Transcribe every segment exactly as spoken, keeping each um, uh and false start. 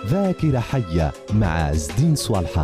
ذاكرة حية مع عز الدين صوالحة.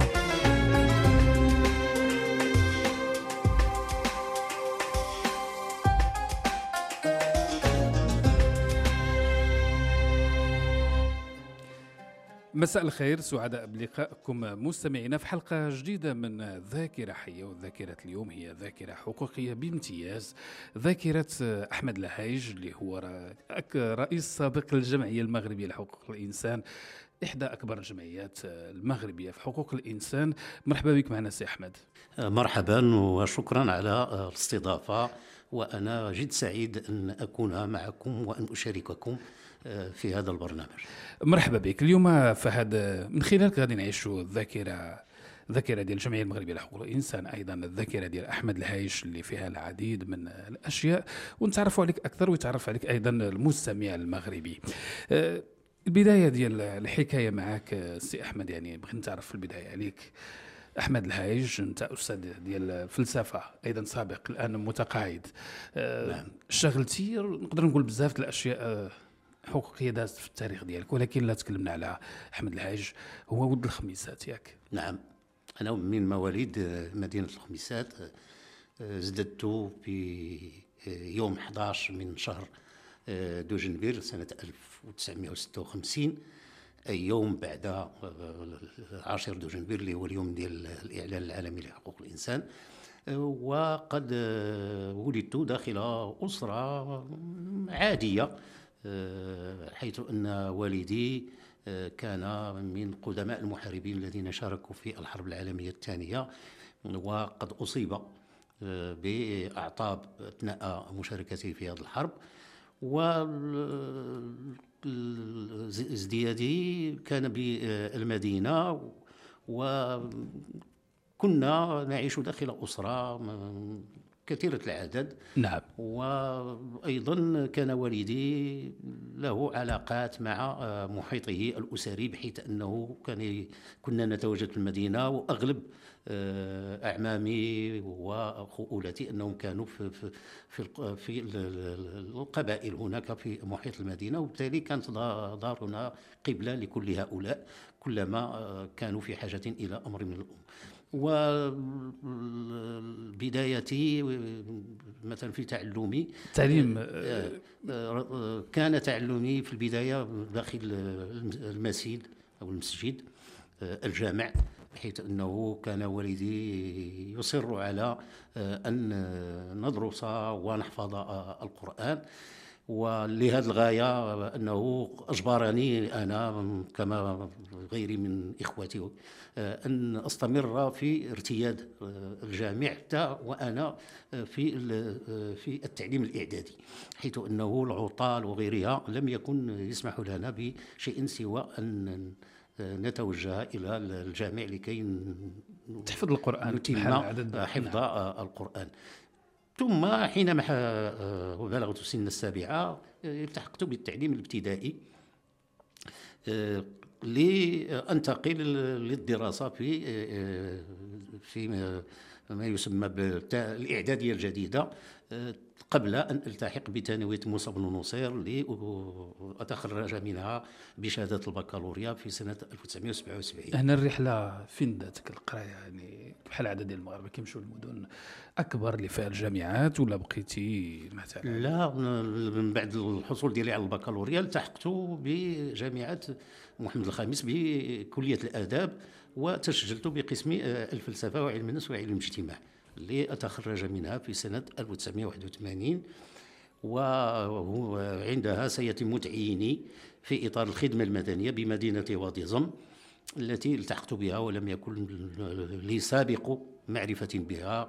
مساء الخير، سعداء بلقائكم مستمعينا في حلقة جديدة من ذاكرة حية. وذاكرة اليوم هي ذاكرة حقوقية بامتياز، ذاكرة أحمد لهيج اللي هو رئيس سابق للجمعية المغربية لحقوق الإنسان، إحدى أكبر الجمعيات المغربية في حقوق الإنسان. مرحبا بك معنا سي أحمد. مرحبا وشكرا على الاستضافة، وأنا جد سعيد أن أكون معكم وأن أشارككم في هذا البرنامج. مرحبا بك. اليوم فهذا من خلالك غادي نعيشوا الذاكرة الذاكرة ديال الجمعية المغربية لحقوق الإنسان، أيضا الذاكرة ديال أحمد لهيج اللي فيها العديد من الأشياء، ونتعرفوا عليك أكثر ويتعرف عليك أيضا المستمع المغربي. البداية ديال الحكاية معك سي أحمد، يعني بغيت نتعرف في البداية عليك. أحمد لهيج، أنت أستاذ ديال الفلسفة أيضا سابق، الآن متقاعد. نعم. اشتغلتي نقدر نقول بزاف الأشياء حقوقية دازت في التاريخ ديالك، ولكن لا تكلمنا على أحمد لهيج. هو ولد الخميسات ياك؟ نعم، أنا من مواليد مدينة الخميسات. ازددت في يوم أحد عشر من شهر دوجنبير سنة ألف وتسعمائة وستة وخمسين، أي يوم بعد عاشر دوجنبير اللي هو اليوم ديال الإعلان العالمي لحقوق الإنسان. وقد ولدت داخل أسرة عادية، حيث أن والدي كان من قدماء المحاربين الذين شاركوا في الحرب العالمية الثانية، وقد أصيب بأعطاب أثناء مشاركته في هذه الحرب. وازديادي كان بالمدينة، وكنا نعيش داخل أسرة كثيرة العدد. نعم. وأيضا كان والدي له علاقات مع محيطه الأسري، بحيث أنه كان كنا نتواجد في المدينة، وأغلب أعمامي وخؤولتي أنهم كانوا في في في, في القبائل هناك في محيط المدينة، وبالتالي كانت دارنا قبلة لكل هؤلاء كلما كانوا في حاجة إلى أمر من الأمور. وبدايتي مثلا في تعلمي تعليم كان تعلمي في البداية داخل المسجد أو المسجد الجامع، بحيث أنه كان والدي يصر على أن ندرس ونحفظ القرآن. ولهذه الغاية أنه أجبرني أنا كما غيري من إخوتي أن أستمر في ارتياد الجامع حتى وأنا في في التعليم الإعدادي، حيث أنه العطال وغيرها لم يكن يسمح لنا بشيء سوى أن نتوجه إلى الجامع لكي تحفظ القرآن، نتم حفظ القرآن. ثم حينما بلغت سن السابعة التحقت بالتعليم الابتدائي لأنتقل للدراسة في في ما يسمى بالإعدادية الجديدة، قبل أن ألتحق بثانوية موسى بن نصير لأتخرج منها بشهادة البكالوريا في سنة ألف وتسعمائة وسبعة وسبعين. هنا الرحلة فين داتك القراية؟ يعني بحال عدد ديال المغاربة كيمشيو للمدن أكبر اللي فيها الجامعات، ولا بقيتي مثلا؟ لا، من بعد الحصول ديالي على البكالوريا التحقت بجامعة محمد الخامس بكلية الآداب، وتسجلت بقسم الفلسفة وعلم النفس وعلم الاجتماع لأتخرج منها في سنة ألف وتسعمائة وواحد وثمانين. وعندها سيتم تعييني في إطار الخدمة المدنية بمدينة وادي-ظم التي التحقت بها ولم يكن لي سابق معرفة بها،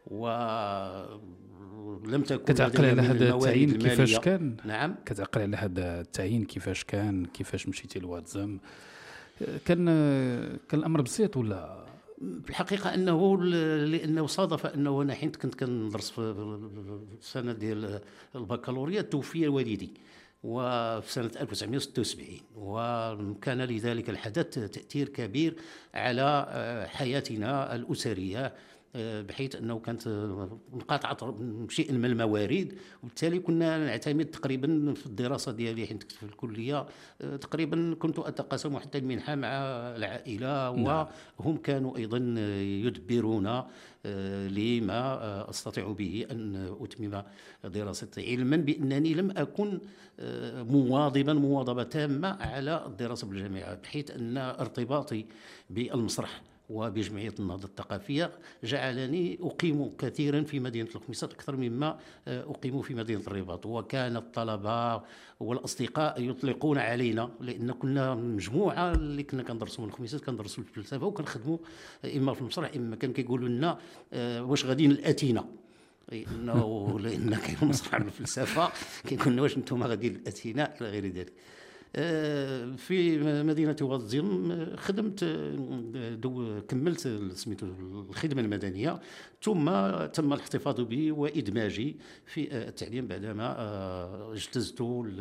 ولم تكن كتعقل على هذا التعيين كيفاش كان؟ نعم، كتعقل على هذا التعيين كيفاش كان؟ كيفاش مشيتي لوادي-ظم؟ كان كان الأمر بسيط ولا؟ في الحقيقة أنه لأنه صادف أنه أنا حين كنت كندرس في السنة ديال البكالوريا توفي والدي، وفي سنة ألف وتسعمائة وستة وسبعين، وكان لذلك الحدث تأثير كبير على حياتنا الأسرية، بحيث أنه كانت انقطعت شيء من الموارد، وبالتالي كنا نعتمد تقريبا في الدراسة ديالي حين كنت في الكلية تقريبا كنت أتقاسم حتى المنحة مع العائلة، وهم كانوا أيضا يدبرون لما أستطيع به أن أتمم دراستي، علما بأنني لم أكن مواظبا مواظبة تامة على الدراسة بالجامعة، بحيث أن ارتباطي بالمسرح وبجمعية النهضة الثقافية جعلني أقيم كثيرا في مدينة الخميسات أكثر مما أقيم في مدينة الرباط. وكان الطلبة والأصدقاء يطلقون علينا، لأن كنا مجموعة اللي كنا كندرسوا من الخميسات، كندرسوا الفلسفة وكنخدموا إما في المسرح إما كان كيقولوا لنا واش غاديين الأتينا، لأنه لأن كاين المسرح والفلسفة كيقول لنا واش نتوما غاديين الأتينا إلى غير ذلك. في مدينة وادزيم خدمت دو كملت سميتو الخدمة المدنية، ثم تم الاحتفاظ بي وإدماجي في التعليم بعدما اجتزت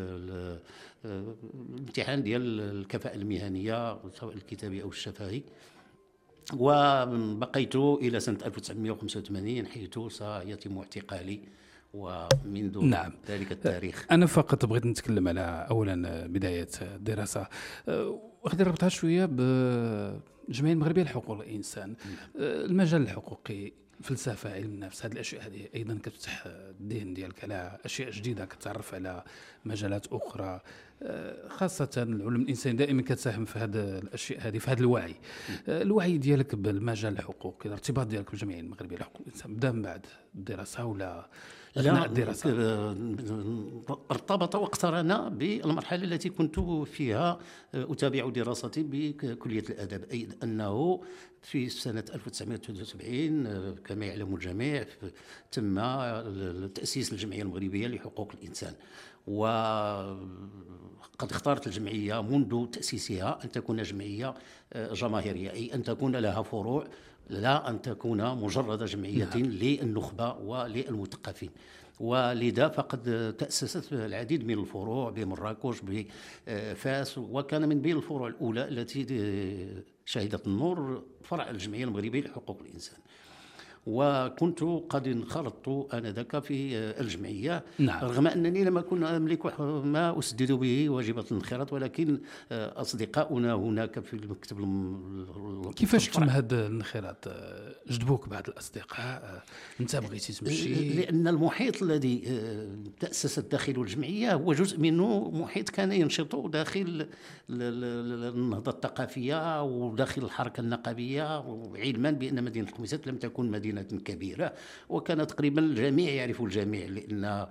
الامتحان ديال الكفاءة المهنية سواء الكتابي أو الشفهي، وبقيت إلى سنة ألف وتسعمائة وخمسة وثمانين حيث سيتم اعتقالي، ومنذ نعم. ذلك التاريخ. أنا فقط بغيت نتكلم على أولا بداية الدراسة، وغادي نربطها شوية بالجمعية المغربية لحقوق الإنسان. المجال الحقوقي، فلسفة، علم النفس، هذه الأشياء هذه أيضا كتفتح الذهن ديالك على أشياء جديدة، كتعرف على مجالات أخرى، خاصة العلوم الإنسانية دائما كتساهم في هذه الأشياء هذه، في هذا الوعي. الوعي ديالك بالمجال الحقوقي، الارتباط ديالك بالجمعية المغربية لحقوق الإنسان بدا من بعد الدراسة ولا أثناء الدراسة؟ ارتبط واقترن بالمرحلة التي كنت فيها أتابع دراستي بكلية الأدب، أي أنه في سنة ألف وتسعمائة وثلاثة وسبعين كما يعلم الجميع تم تأسيس الجمعية المغربية لحقوق الإنسان، وقد اختارت الجمعية منذ تأسيسها أن تكون جمعية جماهيرية، أي أن تكون لها فروع، لا أن تكون مجرد جمعية نعم. للنخبة وللمثقفين. ولذا فقد تأسست العديد من الفروع بمراكش بفاس، وكان من بين الفروع الأولى التي شهدت النور فرع الجمعية المغربية لحقوق الإنسان. وكنت قد انخرطت آنذاك في الجمعية نعم. رغم أنني لم أكن أملك ما أسدد به واجبات الانخراط، ولكن أصدقاؤنا هناك في المكتب الم... كيفاش تم هذا الانخراط؟ جذبوك بعض الأصدقاء، أنت بغيتي تمشي؟ لأن المحيط الذي تأسست داخل الجمعية هو جزء منه محيط كان ينشط داخل النهضة الثقافية وداخل الحركة النقابية، علما بأن مدينة الخميسات لم تكن مدينة كبيرة، وكان تقريبا الجميع يعرف الجميع، لأن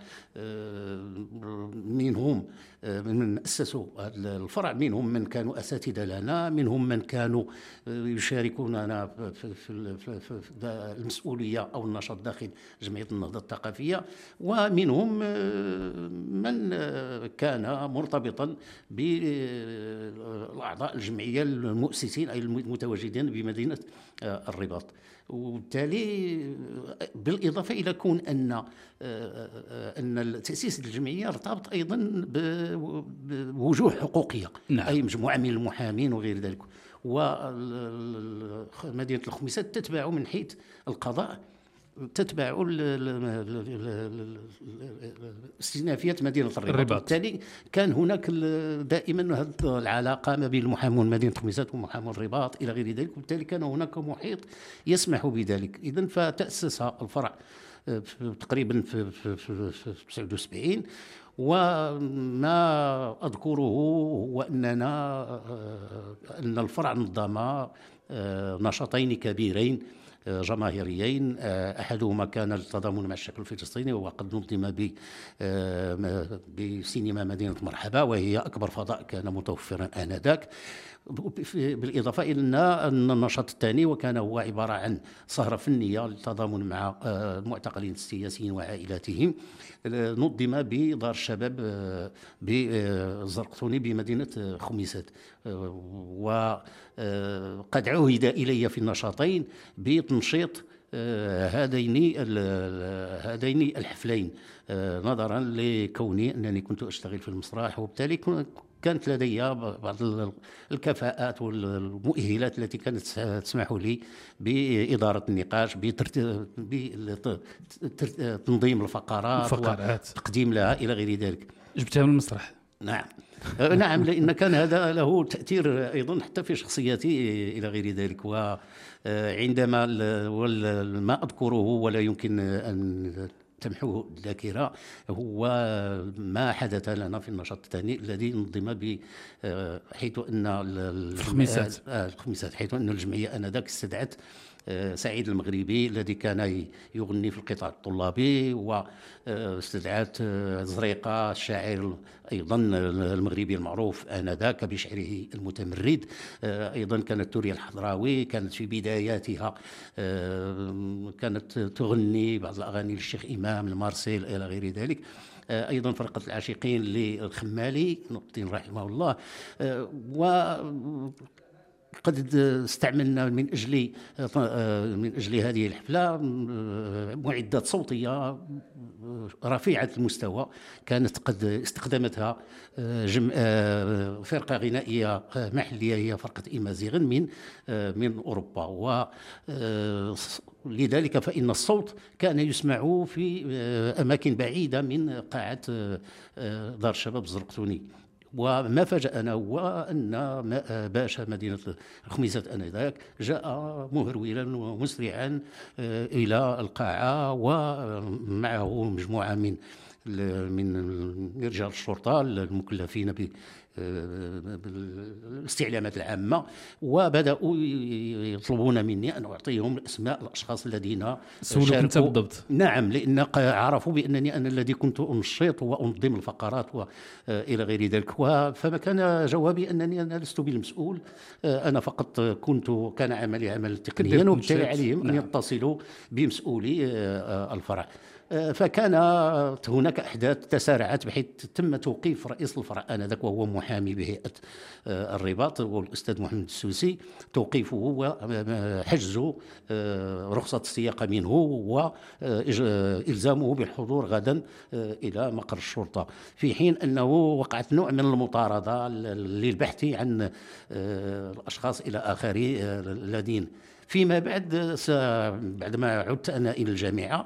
منهم من أسسوا الفرع، منهم من كانوا أساتذة لنا، منهم من كانوا يشاركوننا في المسؤولية أو النشاط داخل جمعية النهضة الثقافية، ومنهم من كان مرتبطا بالأعضاء الجمعية المؤسسين أي المتواجدين بمدينة الرباط. وبالتالي بالإضافة إلى كون أن أن تأسيس الجمعية ارتبط أيضا بوجوه حقوقية نعم. أي مجموعة من المحامين وغير ذلك، ومدينة الخميسات تتبع من حيث القضاء تتبع استئنافيات مدينة الرباط، وبالتالي كان هناك دائما العلاقة ما بين المحامون مدينة الخميسات ومحامون الرباط إلى غير ذلك، وبالتالي كان هناك محيط يسمح بذلك. إذن فتأسس الفرع تقريبا في في تسعة وسبعين، وما أذكره هو أننا أن الفرع نظم نشاطين كبيرين جماهيريين، أحدهما كان التضامن مع الشعب الفلسطيني، وقد نظم بسينما مدينة مرحبا، وهي أكبر فضاء كان متوفرا آنذاك، بالإضافة إلى أن النشاط الثاني وكان هو عبارة عن سهرة فنية للتضامن مع المعتقلين السياسيين وعائلاتهم، نظم بدار الشباب بالزرقطوني بمدينة خميسات، وقد عهد إلي في النشاطين بتنشيط هذين هذين الحفلين، نظرا لكوني أنني كنت أشتغل في المسرح، وبالتالي كانت لدي بعض الكفاءات والمؤهلات التي كانت تسمح لي بإدارة النقاش، بتنظيم الفقرات وتقديم لها إلى غير ذلك. جبتها من المسرح؟ نعم. نعم، لأن كان هذا له تأثير أيضا حتى في شخصيتي إلى غير ذلك. وعندما ما أذكره ولا يمكن أن تمحوه الذاكرة هو ما حدث لنا في النشاط الثاني الذي نظم ب حيث أن الخميسات الخميسات حيث أن الجمعية آنذاك استدعت سعيد المغربي الذي كان يغني في القطاع الطلابي، واستدعت زريقة الشاعر أيضا المغربي المعروف آنذاك بشعره المتمرد. أيضا كانت توريا الحضراوي كانت في بداياتها كانت تغني بعض الأغاني للشيخ إمام المارسيل إلى غير ذلك. أيضا فرقة العاشقين للخمالي نور الدين رحمه الله. و قد استعملنا من أجل من أجل هذه الحفلة معدات صوتية رفيعة المستوى كانت قد استخدمتها جم... فرقة غنائية محلية هي فرقة إيمازيغن من من أوروبا. ولذلك فإن الصوت كان يسمع في أماكن بعيدة من قاعة دار الشباب الزرقتوني. وما فاجأنا هو أن باشا مدينة الخميسات آنذاك جاء مهرولا ومسرعا إلى القاعة ومعه مجموعة من من رجال الشرطة المكلفين بالاستعلامات العامة، وبدأوا يطلبون مني أن أعطيهم أسماء الأشخاص الذين شاركوا بالضبط. نعم، لأن عرفوا بأنني أنا الذي كنت أنشط وأنظم الفقرات وإلى غير ذلك. فما كان جوابي أنني أنا لست بالمسؤول، أنا فقط كنت كان عملي عمل تقنيا، وبالتالي عليهم أن يتصلوا بمسؤولي الفرع. فكانت هناك أحداث تسارعت بحيث تم توقيف رئيس الفرع آنذاك وهو محامي بهيئة الرباط والأستاذ محمد السوسي، توقيفه وحجز رخصة السياقة منه وإلزامه بالحضور غدا إلى مقر الشرطة، في حين أنه وقعت نوع من المطاردة للبحث عن الأشخاص إلى آخره الذين فيما بعد بعدما عدت أنا إلى الجامعة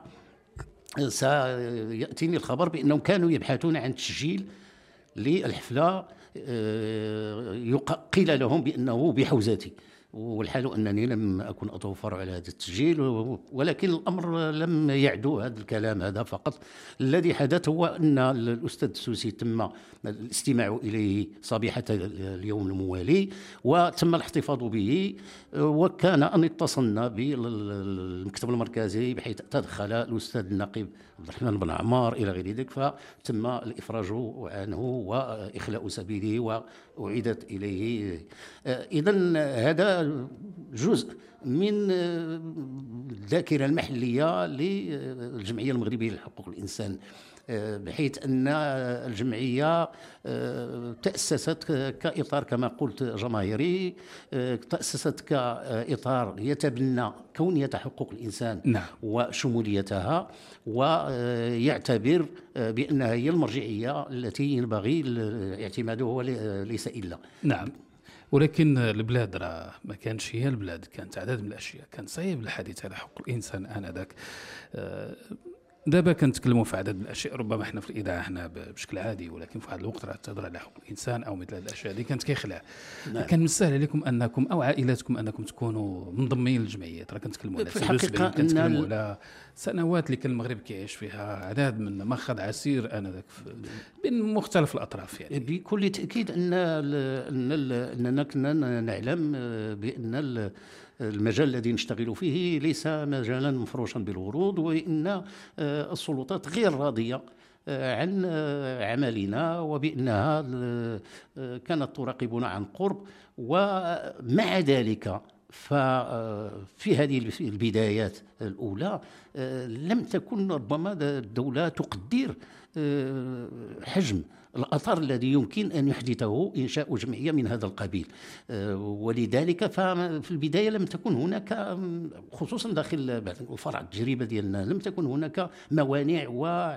سيأتيني الخبر بأنهم كانوا يبحثون عن تسجيل للحفلة قيل لهم بأنه بحوزتي، والحال أنني لم أكن أتوفر على هذا التسجيل. ولكن الأمر لم يعدو هذا الكلام هذا فقط. الذي حدث هو أن الأستاذ السوسي تم الاستماع إليه صبيحة اليوم الموالي وتم الاحتفاظ به، وكان أن اتصلنا بالمكتب المركزي بحيث تدخل الأستاذ النقيب عبد الرحمن بن عمار إلى غير ذلك، فتم الإفراج عنه وإخلاء سبيله وأعيدت إليه. إذن هذا جزء من الذاكرة المحلية للجمعية المغربية لحقوق الإنسان، بحيث أن الجمعية تأسست كإطار كما قلت جماهيري، تأسست كإطار يتبنى كونية حقوق الإنسان نعم. وشموليتها، ويعتبر بأنها هي المرجعية التي ينبغي اعتمادها ليس إلا. نعم. ولكن البلاد راه ما كانش هي البلاد، كانت عدد من الاشياء، كان صعيب الحديث على حقوق الانسان انذاك. دابا كنتكلموا في عدد من الاشياء، ربما احنا في الاذاعه هنا بشكل عادي، ولكن في هذا الوقت راه تهضر على حقوق الانسان او مثل هذه الاشياء اللي كانت كيخلع. نعم. كان من السهل عليكم انكم او عائلاتكم انكم تكونوا منضمين للجمعيات. راه كنتكلموا على الحقيقه كنتكلموا على سنوات اللي كان المغرب كيعيش فيها عدد من مخاض عسير انذاك بين مختلف الاطراف. يعني بكل تاكيد ان اننا كنا نعلم بان المجال الذي نشتغل فيه ليس مجالا مفروشا بالورود، وإن السلطات غير راضية عن عملنا، وبأنها كانت تراقبنا عن قرب. ومع ذلك ففي هذه البدايات الأولى لم تكن ربما الدولة تقدر حجم الأثر الذي يمكن أن يحدثه إنشاء جمعية من هذا القبيل. ولذلك ففي البداية لم تكن هناك، خصوصا داخل الفرع التجربة ديالنا، لم تكن هناك موانع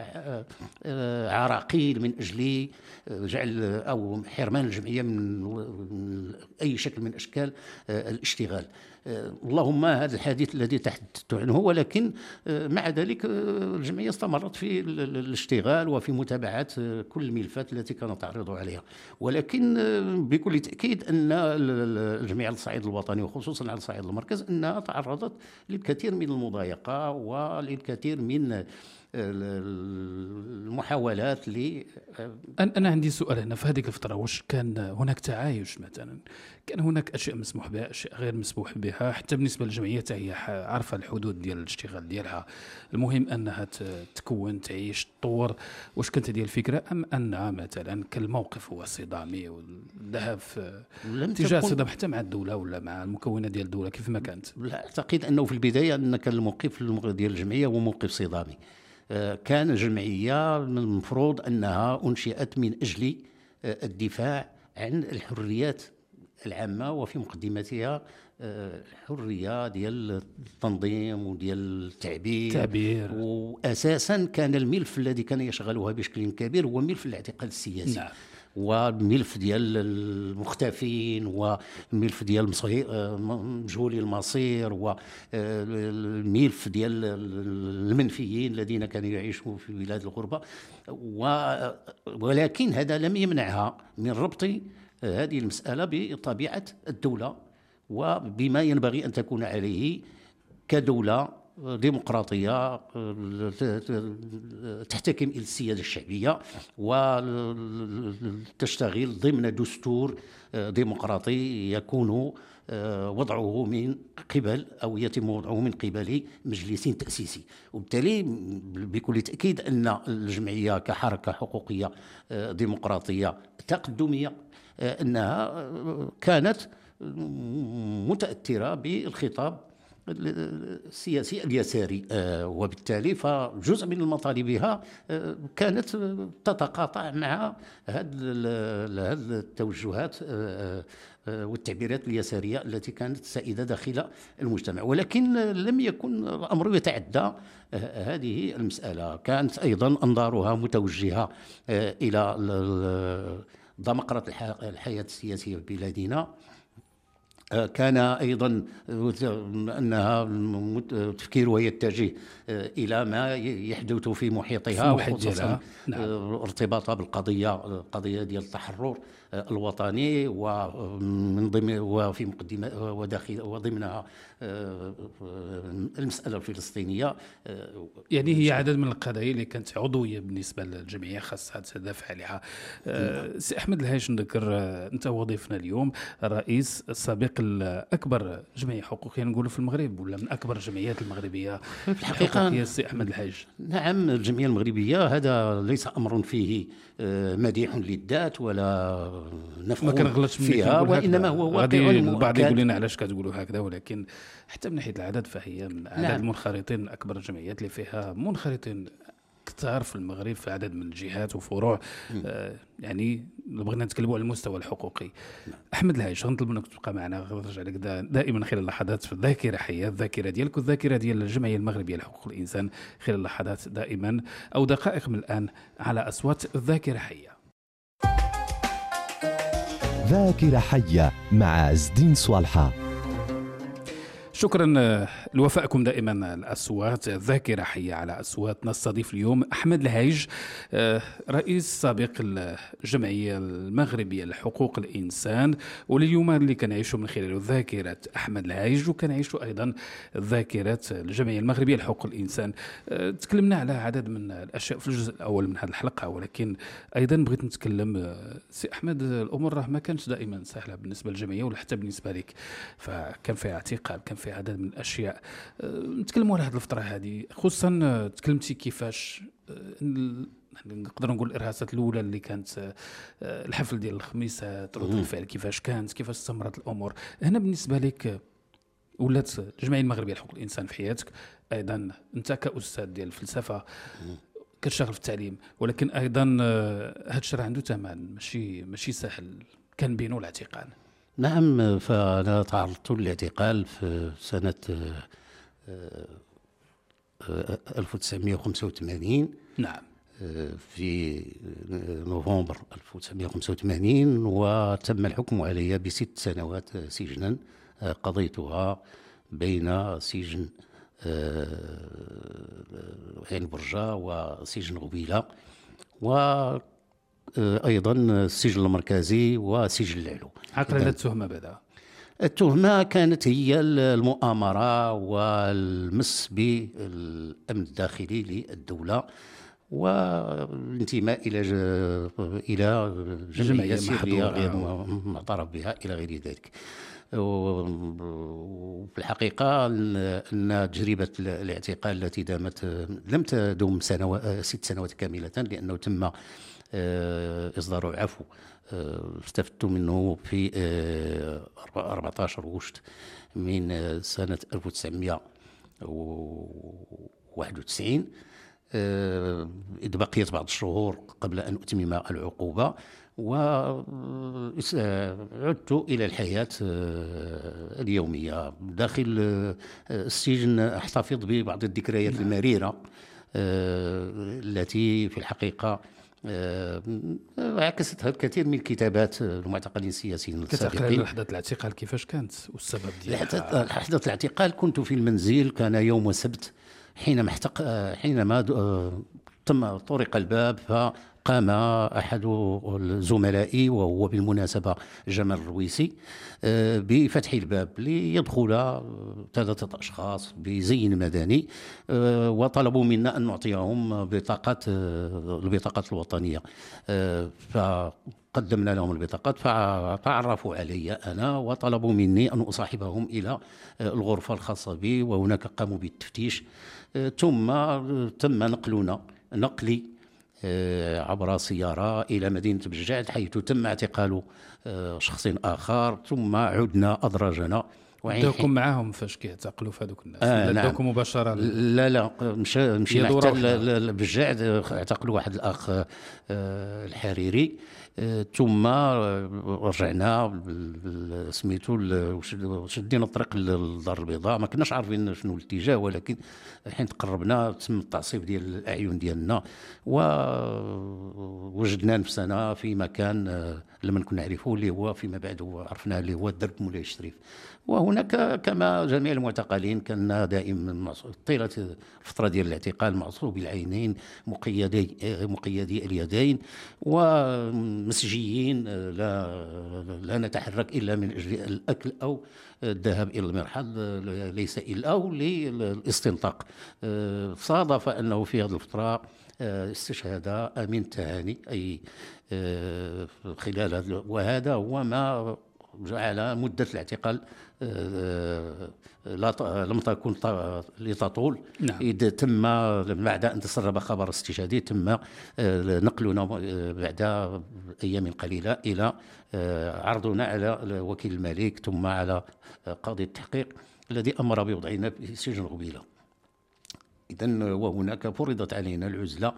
وعراقيل من أجل جعل أو حرمان الجمعية من أي شكل من أشكال الاشتغال. اللهم هذا الحديث الذي تحدثت عنه، ولكن مع ذلك الجمعية استمرت في الاشتغال وفي متابعة كل الملفات التي كانت تعرض عليها. ولكن بكل تأكيد أن الجمعية على الصعيد الوطني وخصوصا على الصعيد المركز أنها تعرضت للكثير من المضايقة وللكثير من المحاولات ل أنا عندي سؤال هنا. في هذيك الفترة واش كان هناك تعايش مثلا؟ كان هناك أشياء مسموح بها، أشياء غير مسموح بها؟ حتى بالنسبة للجمعية هي عارفة الحدود ديال الاشتغال ديالها، المهم أنها تكون تعيش تطور. واش كانت هذه الفكرة أم أن مثلا كان الموقف هو صدامي والذهاب في اتجاه صدام حتى مع الدولة ولا مع المكونات ديال الدولة كيف ما كانت؟ لا أعتقد أنه في البداية أن كان الموقف ديال الجمعية هو موقف صدامي. كان الجمعية من المفروض أنها أنشئت من أجل الدفاع عن الحريات العامة، وفي مقدمتها الحرية ديال التنظيم وديال التعبير. تعبير. وأساسا كان الملف الذي كان يشغلها بشكل كبير هو ملف الاعتقال السياسي. نعم. وملف ديال المختفين وملف ديال مجهولي المصير والملف ديال المنفيين الذين كانوا يعيشوا في بلاد الغربة. ولكن هذا لم يمنعها من ربط هذه المسألة بطبيعة الدولة وبما ينبغي أن تكون عليه كدولة ديمقراطية تحتكم إلى السيادة الشعبية وتشتغل ضمن دستور ديمقراطي يكون وضعه من قبل أو يتم وضعه من قبل مجلس تأسيسي. وبالتالي بكل تأكيد أن الجمعية كحركة حقوقية ديمقراطية تقدمية أنها كانت متأثرة بالخطاب السياسي اليساري، وبالتالي فجزء من مطالبها كانت تتقاطع مع هذه التوجهات والتعبيرات اليسارية التي كانت سائدة داخل المجتمع. ولكن لم يكن الأمر يتعدى هذه المسألة. كانت أيضا أنظارها متوجهة إلى ضمقرة الحياة السياسية في بلادنا. كان أيضا أنها تفكيرها يتجه إلى ما يحدث في محيطها وخصوصا ارتباطها بالقضية القضية ديال التحرر الوطني ومن ضمن وفي مقدمة وداخل وضمنها المسألة الفلسطينية. يعني هي عدد من القضايا اللي كانت عضوية بالنسبة للجمعية خاصها تدافع عليها. سي أحمد الهايش، نذكر أنت وظيفنا اليوم الرئيس السابق الأكبر جمعية حقوقية نقولوا في المغرب ولا من أكبر الجمعيات المغربية في الحقيقة. سي أحمد الهايج، نعم، الجمعية المغربية هذا ليس أمر فيه مديح للذات ولا نفخ فيها، وإنما هو واقع. البعض يقول لنا علاش كتقولوا هكذا، ولكن حتى من ناحية العدد فهي من عدد نعم. المنخرطين أكبر الجمعيات اللي فيها منخرطين كثار في المغرب في عدد من الجهات وفروع. آه يعني بغينا نتكلموا على المستوى الحقوقي. م. احمد الهايش، غنطلب منك تبقى معنا، غنرجع لك دائما خلال اللحظات في الذاكره حيه، الذاكره ديالك والذاكره ديال الجمعيه المغربيه لحقوق الانسان خلال اللحظات دائما او دقائق من الان على اصوات الذاكره حيه. ذاكره حيه مع زدين صالحه. شكرا لوفائكم دائما الأصوات. ذاكرة حية على أصوات. نستضيف اليوم أحمد الهايج، رئيس سابق الجمعية المغربية لحقوق الإنسان، واليوم اللي كنعيشوا من خلاله ذاكرة أحمد الهايج وكنعيشوا أيضا ذاكرة الجمعية المغربية لحقوق الإنسان. تكلمنا على عدد من الأشياء في الجزء الأول من هذه الحلقة، ولكن أيضا بغيت نتكلم سي أحمد، الأمور راه ما كانتش دائما سهلة بالنسبة للجمعية ولا حتى بالنسبة لك، فكان فيها اعتقال، كان في عدد من الاشياء. نتكلموا على هذه الفتره هذه خصوصا. تكلمتي كيفاش نقدر نقول الارهاصات الاولى اللي كانت الحفل ديال الخميس، ردود الفعل كيفاش كانت، كيفاش استمرت الامور هنا بالنسبه لك ولات الجمعيه المغربيه لحقوق الانسان في حياتك. ايضا انت كاستاذ ديال الفلسفه كتشتغل في التعليم، ولكن ايضا هذا الشيء عنده ثمن، ماشي ماشي سهل، كان بينه الاعتقال. نعم، فأنا تعرضت للاعتقال في سنة ألف وتسعمائة وخمسة وثمانين. نعم. في نوفمبر ألف وتسعمائة وخمسة وثمانين، وتم الحكم علي بست سنوات سجنا قضيتها بين سجن عين برجة وسجن غبيلة، وأيضا السجن المركزي وسجن العلو. عقل التهمة بعدا التهمة كانت هي المؤامرة والمس بالأمن الداخلي للدولة والانتماء إلى إلى جمعية سرية غير معترف بها إلى غير ذلك. وفي الحقيقة أن تجربة الاعتقال التي دامت لم تدوم سنوات ست سنوات كاملة، لأنه تم إصدار عفو استفدت منه في أربعة عشر غشت من سنة ألف وتسعمائة وواحد وتسعين، إذ بقيت بعض الشهور قبل أن أتمم العقوبة، وعدت إلى الحياة اليومية داخل السجن. أحتفظ ببعض الذكريات المريرة التي في الحقيقة عكستها الكثير من الكتابات المعتقلين السياسيين السابقين. كتعقل لحظة الاعتقال كيفاش كانت والسبب ديالها؟ لحظة الاعتقال كنت في المنزل، كان يوم السبت حينما احتق حينما تم طرق الباب، فقام أحد الزملاء وهو بالمناسبة جمال الرويسي بفتح الباب ليدخل ثلاثة أشخاص بزي مدني، وطلبوا منا أن نعطيهم بطاقة البطاقات الوطنية، فقدمنا لهم البطاقات، فعرفوا علي أنا وطلبوا مني أن أصاحبهم إلى الغرفة الخاصة بي، وهناك قاموا بالتفتيش، ثم تم نقلنا نقلي عبر سيارة إلى مدينة بجعد، حيث تم اعتقال شخص آخر، ثم عدنا أدرجنا. داكم معاهم فاش كيعتقلوا في هذوك الناس؟ آه نعم. داكم مباشرة؟ لا لا مشى مشينا حتى بجعد، اعتقلوا واحد الأخ الحريري، ثم رجعنا سميتو شدينا الطريق للدار البيضاء. ما كناش عارفين شنو الاتجاه، ولكن حين تقربنا تم التعصيب ديال الاعين ديالنا، ووجدنا نفسنا في مكان لم نكن نعرفه، اللي هو فيما بعد هو عرفناه اللي هو درب مولاي الشريف. وهناك كما جميع المعتقلين كان دائما طيله الفتره ديال الاعتقال معصوب العينين، مقيدي مقيدي اليدين، ومسجيين، لا لا نتحرك الا من اجل الاكل او الذهاب الى المرحاض، ليس الا او للاستنطاق. صادف انه في هذه الفتره استشهد امين تهاني اي خلال هذا، وهذا هو ما جعل مدة الاعتقال لم تكن لتطول. نعم. إذ تم بعد أن تسرب خبر استشهاده تم نقلنا بعد أيام قليلة إلى عرضنا على وكيل الملك، ثم على قاضي التحقيق الذي أمر بوضعنا في سجن غبيلة. إذن وهناك فرضت علينا العزلة،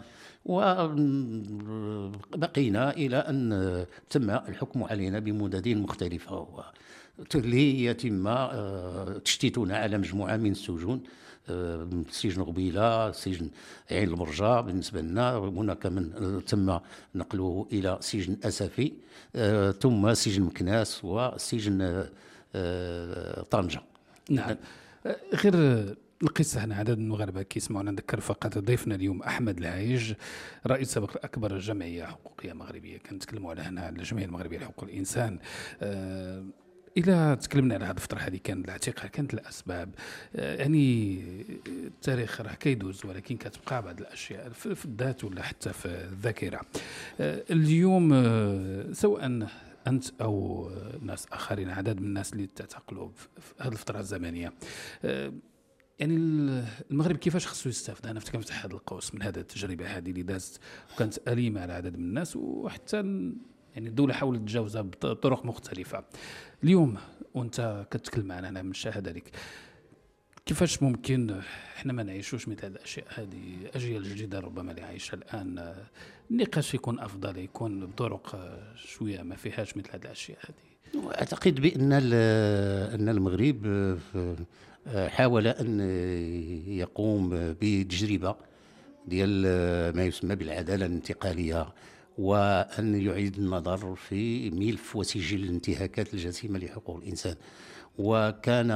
وبقينا إلى أن تم الحكم علينا بمدد مختلفة، ليتم تشتيتنا على مجموعة من السجون، سجن غبيلة، سجن عين البرجة بالنسبة لنا، هناك من تم نقله إلى سجن أسفي، ثم سجن مكناس وسجن طنجة. نعم. غير القصة هنا عدد من المغاربة كيسمعونا. نذكر فقط ضيفنا اليوم أحمد العايج، رئيس سابق أكبر جمعية حقوقية مغربية. كنتكلموا على هنا على الجمعية المغربية لحقوق الإنسان. أه إلى تكلمنا على هذه الفترة هذه، كان الاعتقال، كانت الأسباب، أه يعني التاريخ راه كيدوز، ولكن كتبقى بعض الأشياء في الذات ولا حتى في الذاكرة. أه اليوم أه سواء أنت أو ناس آخرين، عدد من الناس اللي تعتقلوا في هذه الفترة الزمنية، أه يعني المغرب كيفاش خصو يستافد؟ انا فت كنفتح هذا القوس من هذه التجربه هذه اللي دازت وكانت اليمه على عدد من الناس، وحتى يعني الدوله حاولت تتجاوزها بطرق مختلفه. اليوم وانت كتكلم معنا هنا من الشاهد هذيك، كيفاش ممكن احنا ما نعيشوش مثل هذه الاشياء؟ هذه اجيال جديده ربما اللي عايشه الان، النقاش يكون افضل، يكون بطرق شويه ما فيهاش مثل هذه الاشياء هذه. اعتقد بان ان المغرب حاول ان يقوم بتجربه ديال ما يسمى بالعداله الانتقاليه، وان يعيد النظر في ملف وسجل الانتهاكات الجسيمه لحقوق الانسان. وكان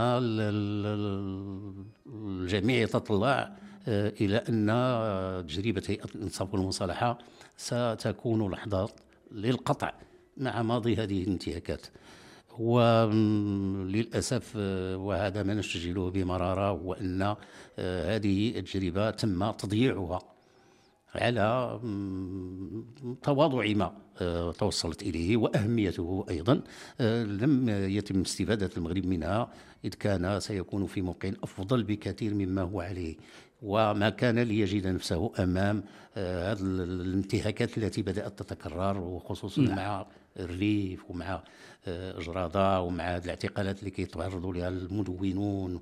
الجميع يتطلع الى ان تجربه هيئه الانصاف والمصالحه ستكون لحظه للقطع مع ماضي هذه الانتهاكات. وللأسف وهذا ما نسجله بمرارة، وأن هذه التجربة تم تضييعها على تواضع ما توصلت إليه وأهميته أيضا لم يتم استفادة المغرب منها، إذ كان سيكون في موقع أفضل بكثير مما هو عليه، وما كان ليجد نفسه أمام هذه الانتهاكات التي بدأت تتكرر، وخصوصا م. مع الريف ومع جرادة ومع الاعتقالات اللي كيتعرضوا لها المدونون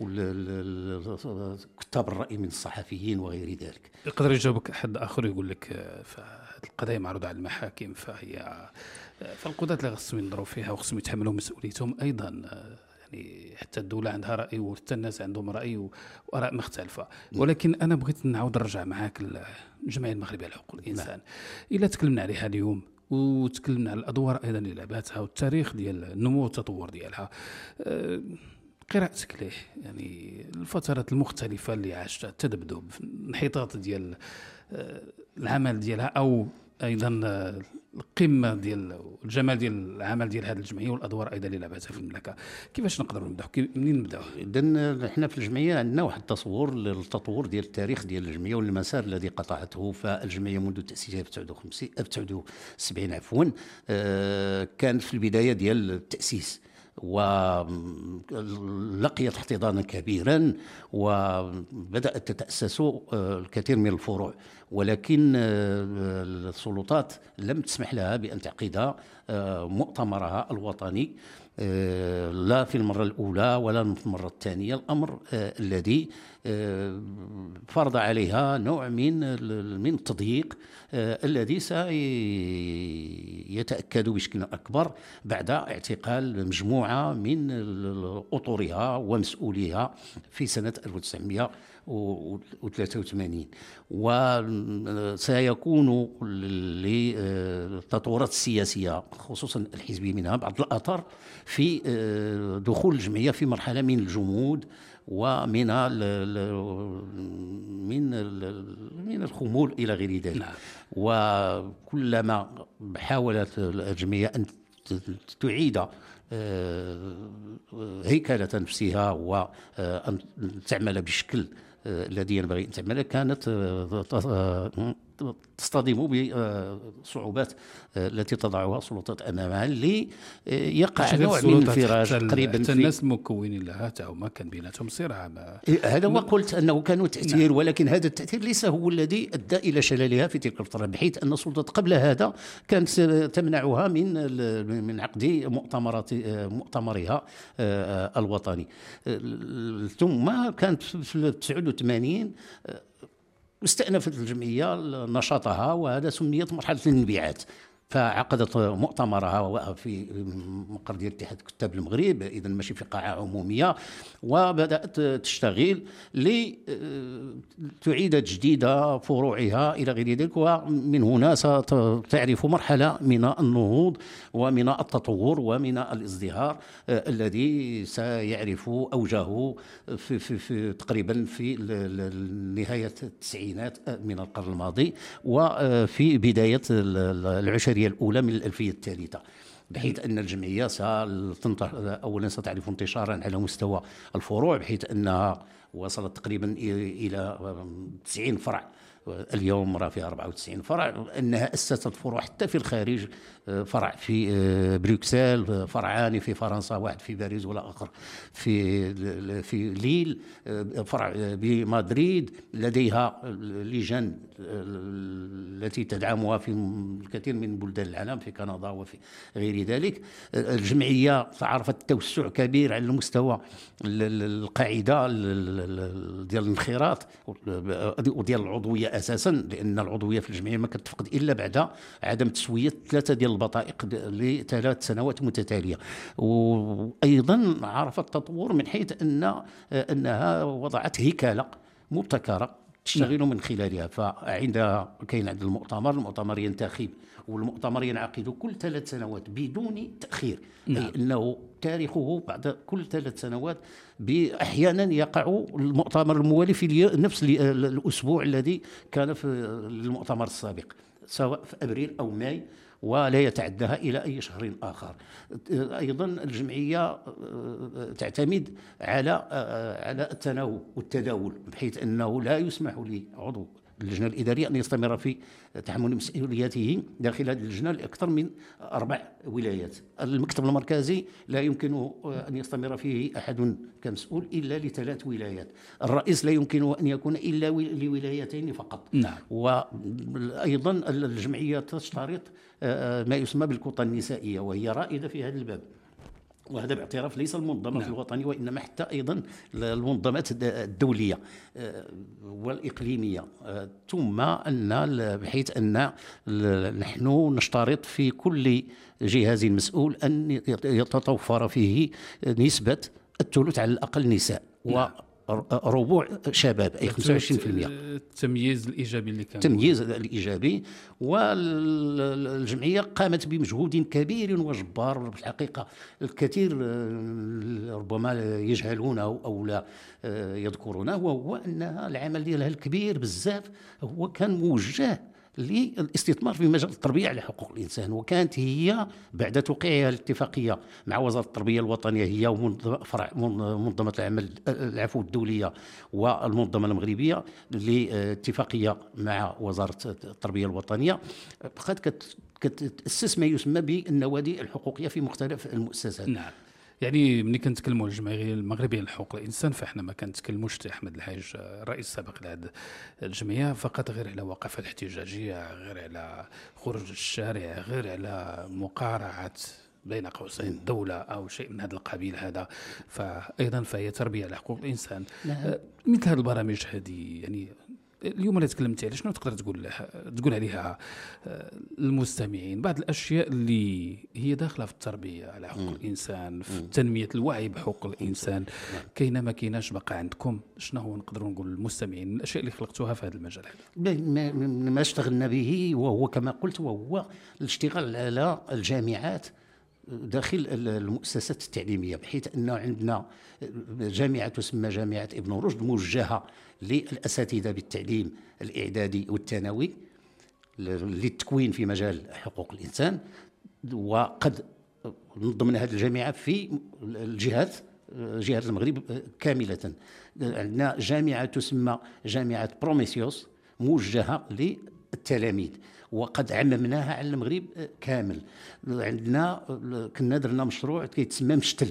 وكتاب الرأي من الصحفيين وغير ذلك. يقدر يجاوبك أحد آخر يقول لك القضايا معروضة على المحاكم، فهي فالقضاة اللي خصهم ينظروا فيها وخصهم يتحملوا مسؤوليتهم أيضا. يعني حتى الدولة عندها رأي وحتى الناس عندهم رأي وآراء مختلفة. ولكن أنا بغيت نعاود نرجع معاك للجمعية المغربية لحقوق الإنسان. إلا تكلمنا عليها اليوم وتكلمنا على الأدوار أيضا اللي لعباتها والتاريخ ديال النمو والتطور ديالها، قراءتك ليه؟ يعني الفترات المختلفة اللي عاشتها، التذبذب، الانحطاط ديال العمل ديالها، أو أيضا القمة ديال الجمال ديال العمل ديال هذه الجمعية والأدوار أيضا اللي لعبتها في المملكة. كيفاش نقدروا نبداو؟ منين نبداو؟ إذن احنا في الجمعية عندنا واحد التصور للتطور ديال التاريخ ديال الجمعية والمسار الذي قطعته. فالجمعية منذ تأسيسها في تسعة وسبعين عفوا كانت في البداية ديال التأسيس، ولقيت احتضانا كبيرا وبدأت تتأسس الكثير من الفروع، ولكن السلطات لم تسمح لها بأن تعقد مؤتمرها الوطني لا في المرة الأولى ولا في المرة الثانية، الأمر الذي فرض عليها نوع من من التضييق الذي سيتأكد بشكل أكبر بعد اعتقال مجموعة من أطرها ومسؤوليها في سنة ألف وتسعمائة وثلاثة وثمانين. وسيكون للتطورات السياسية خصوصا الحزبية منها بعض الأثر في دخول الجمعية في مرحلة من الجمود ومن ال من ال من الخمول إلى غير ذلك. نعم. وكلما حاولت الجمعية أن تعيد هيكلة نفسها وأن تعمل بشكل الذي ينبغي أن تعمل، كانت تصطدم بصعوبات التي تضعها السلطات أمامها ليقع نوع من الانفراج تقريبا. حتى الناس المكونين لها تا هما كان بيناتهم صراع. هذا وقلت أنه كانوا تأثير. نعم. ولكن هذا التأثير ليس هو الذي أدى إلى شللها في تلك الفترة، بحيث أن السلطات قبل هذا كانت تمنعها من من عقد مؤتمرات مؤتمرها الوطني. ثم كانت في تسعة وثمانين استأنفت الجمعية نشاطها، وهذا سميت مرحلة الانبعاث، فعقدت مؤتمرها في مقر ديال اتحاد كتاب المغرب، اذا ماشي في قاعه عموميه، وبدات تشتغل لتعيد تجديد فروعها الى غير ذلك. ومن هنا ستعرف مرحله من النهوض ومن التطور ومن الازدهار الذي سيعرف اوجه في, في, في تقريبا في نهايه التسعينات من القرن الماضي وفي بدايه العشريه الأولى من الألفية الثالثة، بحيث أن الجمعية أولا ستعرف انتشارا على مستوى الفروع، بحيث أنها وصلت تقريبا إلى تسعين فرع اليوم راه فيها أربعة وتسعين فرع، انها اسست فروع حتى في الخارج، فرع في بروكسل، فرعان في فرنسا، واحد في باريس ولا اخر في في ليل، فرع بمدريد، لديها لجان التي تدعمها في الكثير من بلدان العالم، في كندا وفي غير ذلك. الجمعيه عرفت توسع كبير على المستوى القاعده ديال الانخراط وديال العضويه اساسا، لان العضويه في الجمعيه ما كتفقد الا بعد عدم تسويه ثلاثه ديال البطائق لثلاث سنوات متتاليه. وايضا عرفت تطور من حيث ان انها وضعت هيكله مبتكره تشتغل من خلالها. فعندها كاين عند المؤتمر، المؤتمر ينتخب والمؤتمر ينعقد كل ثلاث سنوات بدون تأخير، نعم. أي أنه تاريخه بعد كل ثلاث سنوات، أحيانا يقع المؤتمر الموالي في نفس الأسبوع الذي كان في المؤتمر السابق، سواء في أبريل أو ماي، ولا يتعداها إلى أي شهر آخر. أيضا الجمعية تعتمد على على التناوب والتداول، بحيث أنه لا يسمح لعضو اللجنة الإدارية أن يستمر في تحمل مسؤولياته داخل هذه اللجنة لأكثر من أربع ولايات. المكتب المركزي لا يمكن أن يستمر فيه أحد كمسؤول إلا لثلاث ولايات. الرئيس لا يمكن أن يكون إلا لولايتين فقط. نعم. وأيضا الجمعية تشترط ما يسمى بالكوطة النسائية، وهي رائدة في هذا الباب، وهذا باعتراف ليس المنظمات نعم. الوطنية، وإنما حتى أيضا المنظمات الدولية والإقليمية. ثم أن بحيث أن نحن نشترط في كل جهاز مسؤول أن يتوفر فيه نسبة الثلث على الأقل نساء نعم. وربوع شباب، أي خمسة وعشرين بالمئة. التمييز الإيجابي اللي كان التمييز الإيجابي. والجمعية قامت بمجهود كبير وجبار في الحقيقة. الكثير ربما يجهلونه أو لا يذكرونه، وهو أن العمل ديالها الكبير بزاف هو كان موجه للاستثمار في مجال التربية على حقوق الإنسان. وكانت هي بعد توقيعها الاتفاقية مع وزارة التربية الوطنية، هي وفرع منظمة العمل العفو الدولية والمنظمة المغربية، لاتفاقية مع وزارة التربية الوطنية، قد كتأسس ما يسمى بالنوادي الحقوقية في مختلف المؤسسات. نعم. يعني ملي كنتكلموا على الجمعيه المغربيه لحقوق الانسان، فاحنا ما كنتكلموش احمد الحاج الرئيس السابق لهذه الجمعيه فقط غير على وقفه الاحتجاجيه، غير على خروج الشارع، غير على مقارعه بين قوسين الدوله او شيء من هذا القبيل هذا. فايضا فهي تربيه على حقوق الانسان. نعم. مثل هذه البرامج هذه، يعني اليوم اللي تكلمتي عليه، شنو تقدر تقول لها تقول عليها المستمعين؟ بعض الاشياء اللي هي داخله في التربيه على حقوق م. الانسان، في تنميه الوعي بحقوق الانسان، كاينه ما كايناش بقى عندكم؟ شنو هو نقدروا نقول للمستمعين الاشياء اللي خلقتوها في هذا المجال هذا؟ ما, ما اشتغلنا به، وهو كما قلت، وهو الاشتغال على الجامعات داخل المؤسسات التعليميه، بحيث انه عندنا جامعه تسمى جامعه ابن رشد، موجهه للاساتذه بالتعليم الاعدادي والثانوي للتكوين في مجال حقوق الانسان. وقد ضمن هذه الجامعه في الجهات جهات المغرب كامله عندنا جامعه تسمى جامعه بروميسيوس، موجهه للتلاميذ، وقد عممناها على المغرب كامل. عندنا كنا درنا مشروع كيتسمى مشتل،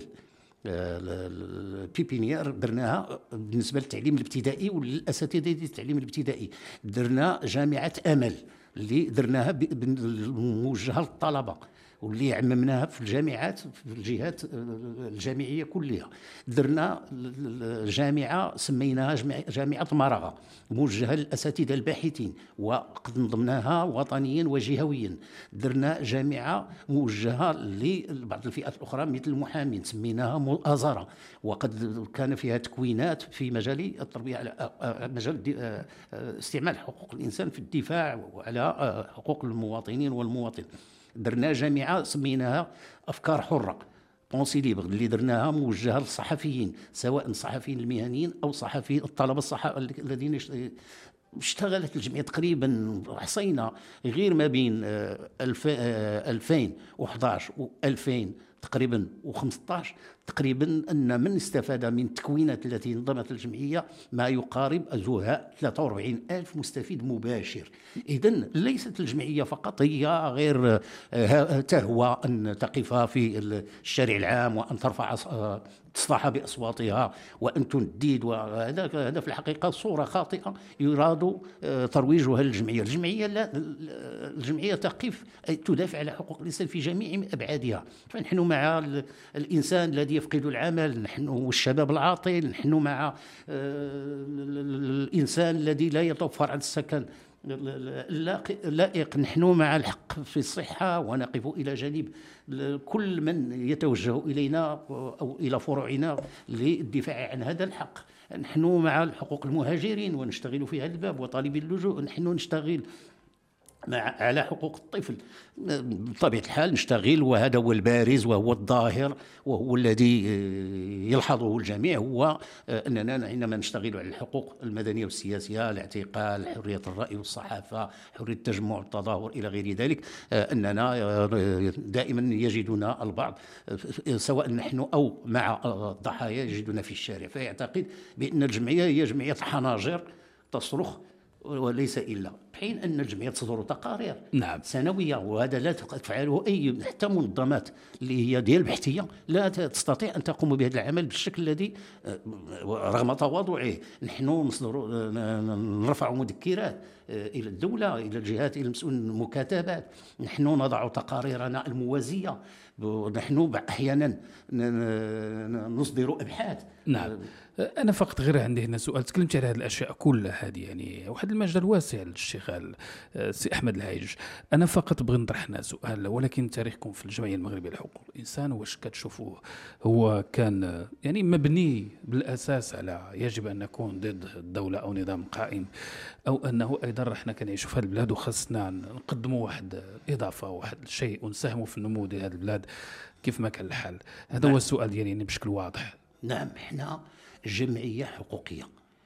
البيبينيير، درناها بالنسبه للتعليم الابتدائي وللاساتذه ديال التعليم الابتدائي. درنا جامعه امل اللي درناها موجهه للطلبه، واللي عممناها في الجامعات في الجهات الجامعيه كلها. درنا جامعه سميناها جامعه مرغه، موجهه للاساتذه الباحثين، وقد نظمناها وطنيا وجهويا. درنا جامعه موجهه لبعض الفئات الاخرى مثل المحامين، سميناها مؤازره، وقد كان فيها تكوينات في مجال التربيه على مجال استعمال حقوق الانسان في الدفاع وعلى حقوق المواطنين والمواطن. درنا جامعه سميناها افكار حره، بونسي ليبر، اللي درناها موجهه للصحفيين، سواء الصحفيين المهنيين او صحفيين الطلبه الصحفيين الذين اشتغلت الجمعيه تقريبا، حصينا غير ما بين ألفين وأحد عشر و ألفين تقريبا و15 تقريبا أن من استفاد من التكوينات التي نظمت الجمعية ما يقارب الزهاء ثلاثة وأربعين ألف مستفيد مباشر. إذن ليست الجمعية فقط هي غير تهوى أن تقف في الشارع العام وأن ترفع تصدح بأصواتها وأن تنديد، وهذا هذا في الحقيقة صورة خاطئة يراد ترويجها للجمعية. الجمعية لا الجمعية تقف تدافع على حقوق الإنسان في جميع أبعادها. فنحن مع الإنسان الذي يفقد العمل، نحن والشباب العاطل، نحن مع الإنسان الذي لا يتوفر على السكن اللائق، نحن مع الحق في الصحة، ونقف إلى جانب كل من يتوجه إلينا أو إلى فروعنا للدفاع عن هذا الحق. نحن مع حقوق المهاجرين ونشتغل في هذا الباب، وطالبي اللجوء نحن نشتغل مع على حقوق الطفل بطبيعة الحال نشتغل، وهذا هو البارز وهو الظاهر وهو الذي يلحظه الجميع، هو أننا حينما نشتغل على الحقوق المدنية والسياسية، الاعتقال، حرية الرأي والصحافة، حرية التجمع والتظاهر إلى غير ذلك، أننا دائما يجدنا البعض سواء نحن أو مع الضحايا يجدنا في الشارع. فيعتقد بأن الجمعية هي جمعية حناجر تصرخ وليس إلا، حين أن الجمعية تصدر تقارير نعم. سنوية، وهذا لا تفعله أي حتى منظمات اللي هي ديال البحثية لا تستطيع أن تقوم بهذا العمل بالشكل الذي رغم تواضعه. نحن نصدر نرفع مذكرات إلى الدولة، إلى الجهات، إلى المسؤولين، مكاتبات، نحن نضع تقاريرنا الموازية، نحن أحيانا نصدر أبحاث. نعم. أنا فقط غير عندي هنا سؤال، تكلمت على هذه الأشياء كلها هذه، يعني واحد المجال واسع للاشتغال سي أحمد الهايج. أنا فقط بغي نطرح هنا سؤال، ولكن تاريخكم في الجمعية المغربية لحقوق الإنسان واش كتشوفوه هو كان يعني مبني بالأساس على يجب أن نكون ضد الدولة أو نظام قائم، أو أنه أيضا احنا كنعيشوا في هذه البلاد وخاصنا نقدموا واحد إضافة، واحد شيء، ونساهموا في النمو ديال هذه البلاد كيف ما كان الحال؟ هذا نعم. هو السؤال ديالي يعني بشكل واضح. نعم، احنا جمعية حقوقية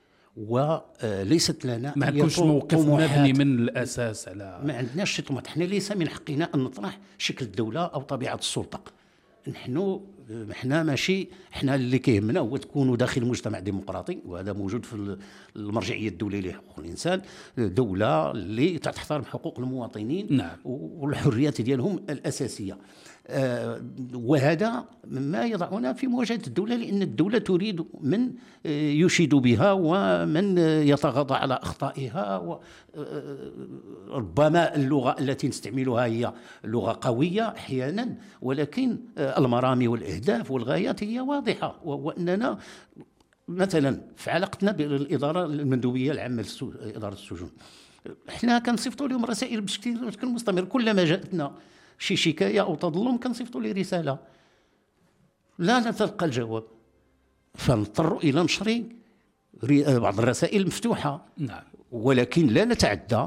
وليست لنا ما عندكمش موقف مبني من الأساس على، ما عندناش شي طموح. احنا ليس من حقنا أن نطرح شكل الدولة أو طبيعة السلطة. نحن احنا ماشي، احنا اللي كيهمنا هو تكونوا داخل مجتمع ديمقراطي، وهذا موجود في المرجعية الدولية لحقوق الإنسان، دولة اللي تحترم حقوق المواطنين نعم. والحريات ديالهم الأساسية. آه وهذا ما يضعنا في مواجهة الدولة، لأن الدولة تريد من يشيد بها ومن يتغاضى على أخطائها. ربما اللغة التي نستعملها هي لغة قوية أحيانا، ولكن المرامي والأهداف والغايات هي واضحة، وأننا مثلا في علاقتنا بالإدارة المندوبية العامة لإدارة السجون، احنا كنصيفطوا لهم رسائل بشكل مستمر، كلما جاءتنا شي شكاية أو تظلم كنصيفطوا لي رسالة لا نتلقى الجواب، فنضطر إلى نشر بعض الرسائل المفتوحة. نعم. ولكن لا نتعدى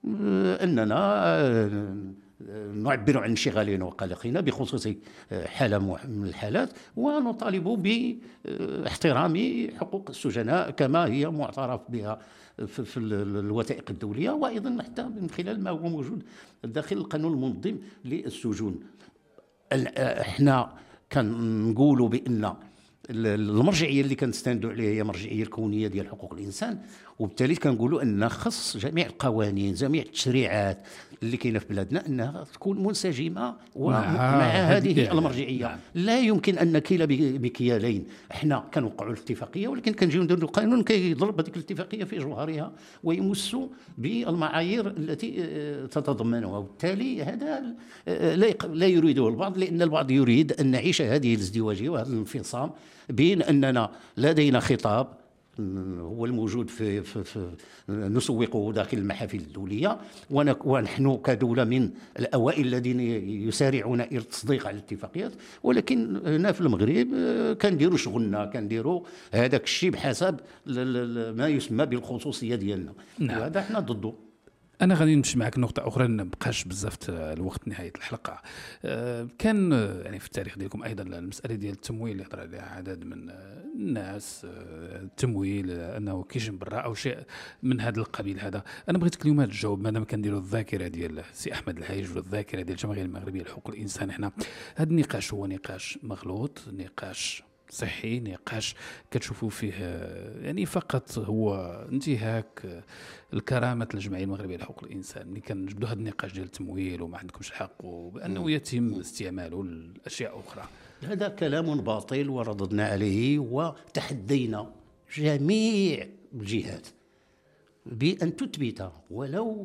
أننا نعبر عن انشغالنا وقلقنا بخصوص حالة من الحالات، ونطالب باحترام حقوق السجناء كما هي معترف بها في الوثائق الدولية، وأيضا حتى من خلال ما هو موجود داخل القانون المنظم للسجون. احنا كنقولوا بأن المرجعية اللي كنستندوا عليها هي مرجعية الكونية ديال حقوق الإنسان، وبالتالي كنقولوا أن خص جميع القوانين، جميع التشريعات اللي كاينه في بلادنا أنها تكون منسجمة ومع هذه المرجعية. نعم. لا يمكن أن نكيل بكيالين، احنا كنوقعوا الاتفاقية ولكن كنجيو نديروا القانون كيضرب هذيك الاتفاقية في جوهرها ويمس بالمعايير التي تتضمنها، وبالتالي هذا لا يريده البعض، لأن البعض يريد أن نعيش هذه الازدواجية وهذا الانفصام بين أننا لدينا خطاب هو الموجود في, في, في نسوقه داخل المحافل الدولية، ونحن كدولة من الأوائل الذين يسارعون إلى التصديق على الاتفاقيات، ولكن هنا في المغرب كنديروا شغلنا، كنديروا هذاك الشيء بحسب ما يسمى بالخصوصية ديالنا. نعم. وهذا احنا ضده. أنا غادي نمشي معك نقطة أخرى، نبقاش بزاف الوقت نهاية الحلقة. كان يعني في التاريخ ديالكم أيضا المسألة ديال التمويل اللي هضر عليها عدد من الناس، التمويل، انه كيجي من برا او شيء من هذا القبيل هذا. انا بغيتك اليوم تجاوب، مادام كنديروا الذاكره ديال سي احمد الهايج والذاكره ديال الجمعيه المغربيه لحقوق الانسان، احنا هذا النقاش هو نقاش مغلوط، نقاش صحي، نقاش كتشوفوا فيه يعني فقط هو انتهاك الكرامه الجمعيه المغربيه لحقوق الانسان. ملي كنجبدوا هذا النقاش ديال التمويل وما عندكمش الحق وبانه يتم استعماله لاشياء اخرى، هذا كلام باطل ورددنا عليه وتحدينا جميع الجهات بأن تثبت ولو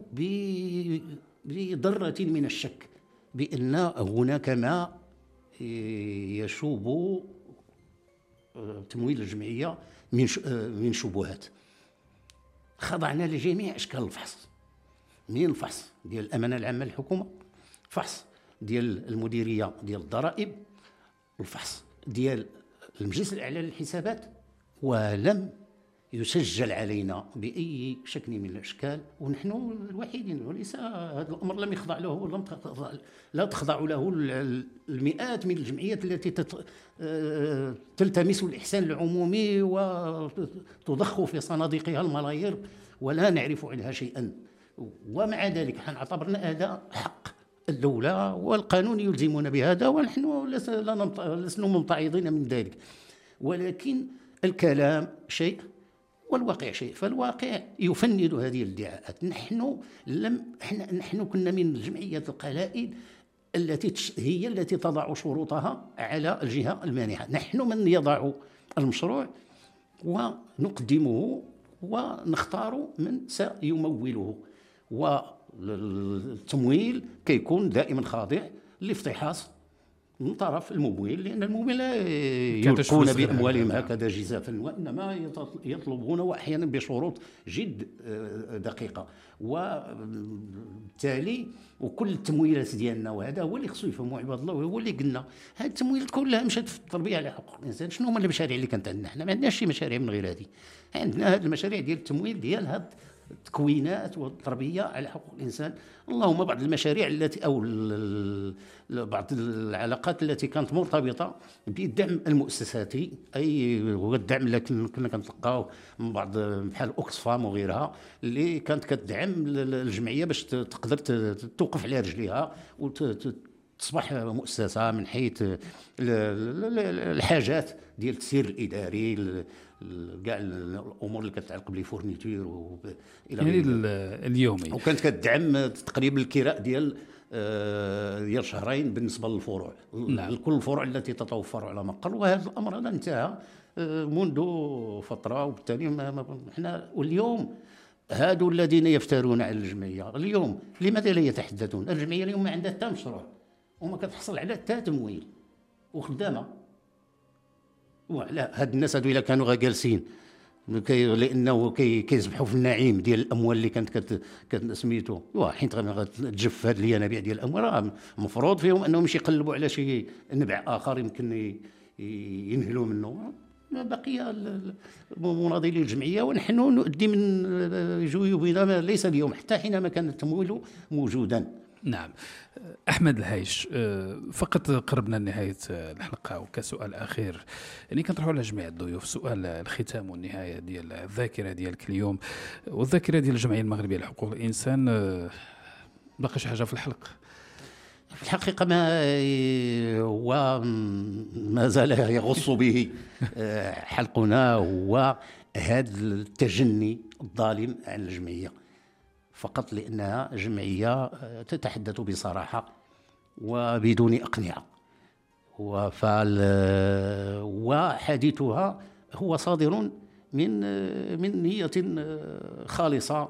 بذرة من الشك بأن هناك ما يشوب تمويل الجمعية من من شبهات. خضعنا لجميع أشكال الفحص، من الفحص ديال الأمانة العامة للحكومة، الفحص ديال المديرية ديال الضرائب، الفحص ديال المجلس الأعلى للحسابات، ولم يسجل علينا بأي شكل من الأشكال، ونحن الوحيدين. وليس هذا الأمر لم يخضع له، لم تخضع لا تخضع له المئات من الجمعيات التي تلتمس الإحسان العمومي وتضخ في صناديقها الملايير ولا نعرف عنها شيئا. ومع ذلك نحن اعتبرنا هذا حق الدولة والقانون يلزمنا بهذا، ونحن لسنا ممتعضين من ذلك. ولكن الكلام شيء والواقع شيء، فالواقع يفند هذه الادعاءات. نحن لم احنا نحن كنا من الجمعيات القلائل التي هي التي تضع شروطها على الجهة المانحة. نحن من يضع المشروع ونقدمه ونختار من سيموله، والتمويل كيكون دائما خاضع لافتحاص من طرف الممول، لأن الممول لا يلقون بأموالهم هكذا جزافا، وإنما يطلبون وأحيانا بشروط جد دقيقة. وبالتالي وكل التمويلات ديالنا، وهذا هو اللي خصو يفهموا عباد الله، وهو اللي قلنا هذه التمويلات كلها مشات في التربية على حقوق الإنسان. شنو هما المشاريع اللي كانت عندنا؟ احنا ما عندناش شي مشاريع من غير هذه، عندنا هذه المشاريع ديال التمويل ديال هذه التكوينات والتربية على حقوق الإنسان. اللهم بعض المشاريع التي أو بعض العلاقات التي كانت مرتبطة بالدعم المؤسساتي، أي هو الدعم اللي كنا كنتلقاو من بعض بحال أوكسفام وغيرها، اللي كانت كتدعم الجمعية باش تقدر توقف على رجليها وتصبح مؤسسة من حيث الحاجات ديال التسيير الإداري، كاع الامور اللي كتعلق بالفورنيتور والى يعني اليومي، وكانت كتدعم تقريبا الكراء ديال ديال شهرين بالنسبه للفروع. نعم. لكل الفروع التي تتوفر على مقر. وهذا الامر هذا انتهى منذ فتره، وبالتالي احنا واليوم هادو الذين يفترون على الجمعيه اليوم لماذا لا يتحدثون؟ الجمعيه اليوم ما عندها حتى مشروع وما كتحصل على حتى تمويل وخدامه. لا، هاد الناس هادو الا كانوا غا جالسين لانه كيسبحوا في النعيم ديال الاموال اللي كانت كت سميتو حيت غتجف هاد الينابيع ديال الاموال، المفروض فيهم انهم ماشي يقلبوا على شي نبع اخر يمكن ينهلوا منه. بقي مناضلي الجمعيه ونحن نؤدي من جيوبنا ليس اليوم حتى حينما كان التمويل موجودا. نعم. أحمد الهايش، فقط قربنا لنهاية الحلقة، وكسؤال أخير يعني كنطرحوا على جميع الضيوف سؤال الختام والنهاية ديال الذاكرة ديالك اليوم والذاكرة ديال الجمعية المغربية لحقوق الإنسان. باقي شي حاجة في الحلق؟ في الحقيقة ما هو ما زال يغص به حلقنا هو هذا التجني الظالم عن الجمعية، فقط لأنها جمعية تتحدث بصراحة وبدون أقنعة، وحديثها هو صادر من من نية خالصة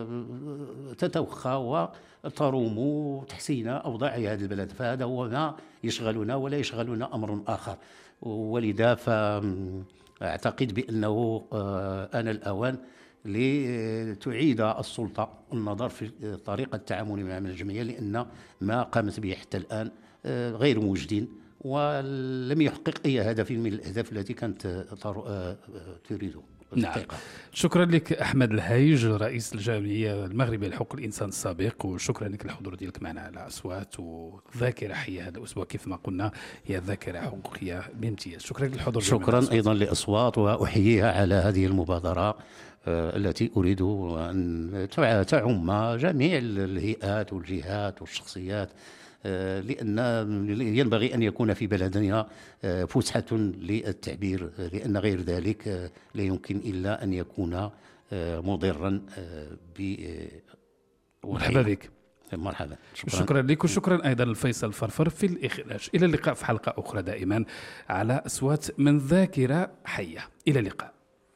تتوخى وتروم تحسين أوضاع هذا البلد. فهذا هو ما يشغلنا ولا يشغلنا أمر آخر. ولذا فأعتقد بأنه آن الأوان لتعيد السلطة النظر في طريقة التعامل مع الجمعية، لأن ما قامت به حتى الآن غير مجد ولم يحقق أي هدف من الأهداف التي كانت تريده. نعم. شكرا لك أحمد الهايج رئيس الجمعية المغربية لحقوق الإنسان السابق، وشكرا لك الحضور ديالك معنا على أصوات وذاكرة حية. هذا الأسبوع كيف ما قلنا هي ذاكرة حقوقية بامتياز. شكرا للحضور. شكرا أيضا لأصوات، وأحييها على هذه المبادرة التي أريد أن تعم جميع الهيئات والجهات والشخصيات، لأن ينبغي أن يكون في بلدنا فسحة للتعبير، لأن غير ذلك لا يمكن إلا أن يكون مضرا ب. مرحبا بك. مرحبا. شكرا, شكرا لك، وشكرا أيضا لفيصل فرفر في الإخراج. إلى اللقاء في حلقة أخرى دائما على أصوات من ذاكرة حية. إلى اللقاء.